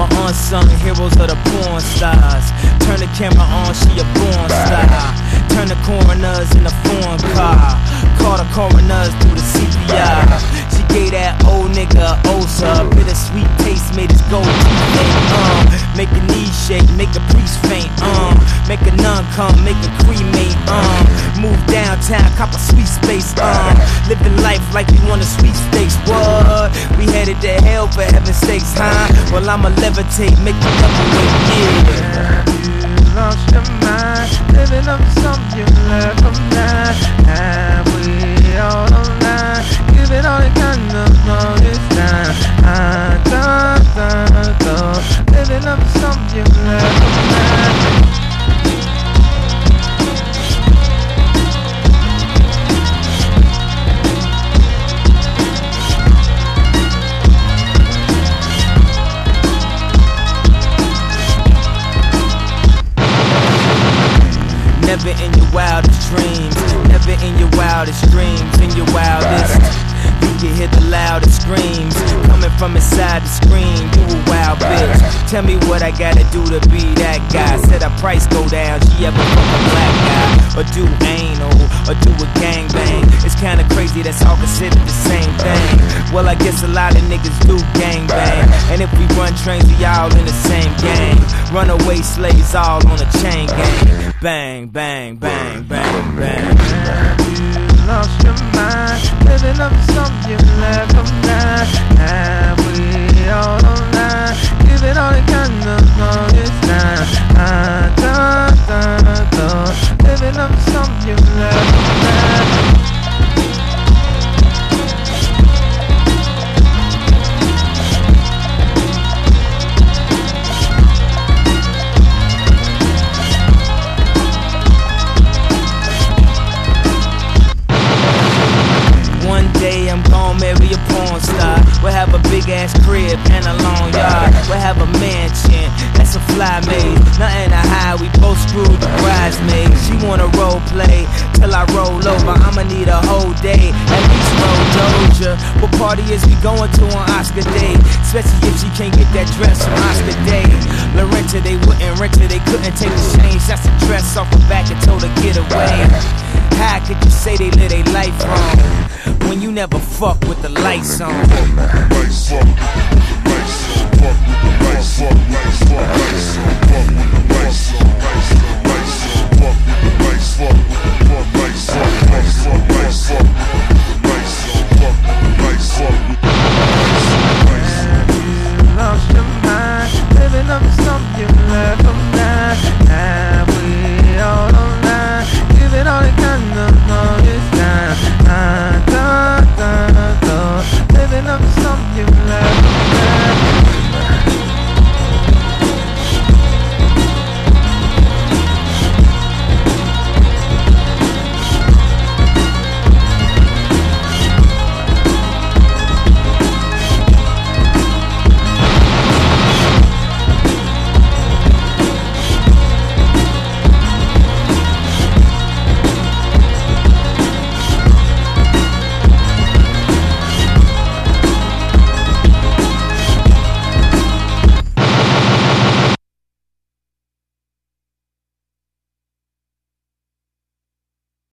My unsung heroes are the porn stars. Turn the camera on, she a born star. Turn the coroners in a foreign car. Call the coroners through the CPR. She gave that old nigga Osa. Bittersweet taste made his gold teeth ache. Make a knee shake, make a priest faint. Make a nun come, make a cremate. Move downtown, cop a sweet space. Living life like we want a sweet steaks. What? We headed to hell for heaven's sakes, huh? Well, I'ma levitate, make the devil wait, yeah. You lost your mind, living up something you learned from that. And we all online, giving all the kind of all this time. Living up something you learned from that. Never in your wildest dreams, never in your wildest dreams, in your wildest. You can hear the loudest screams coming from inside the screen. You a wild bitch. Tell me what I gotta do to be that guy. Said her price go down, she ever fuck a black guy, or do anal, or do a gangbang. It's kinda crazy that's all considered the same thing. Well, I guess a lot of niggas do gangbang, and if we run trains, we all in the same gang. Runaway slaves all on a chain gang. Bang, bang, bang, bang, bang. You lost your mind, living up something you left from that. And we all online, giving all the kind of all this time. Living up something you left from that. I'm gon' marry a porn star. We'll have a big ass crib and a long yard. We'll have a mansion, that's a fly maid. Nothing to hide, we both screwed the bridesmaids. She wanna role play till I roll over. I'ma need a whole day, at least roll Doja. What party is we going to on Oscar Day? Especially if she can't get that dress from Oscar Day. Lorenta, they wouldn't rent her, they couldn't take the change. That's the dress off her back and told her get away. How could you say they live their life wrong when you never fuck with the lights on?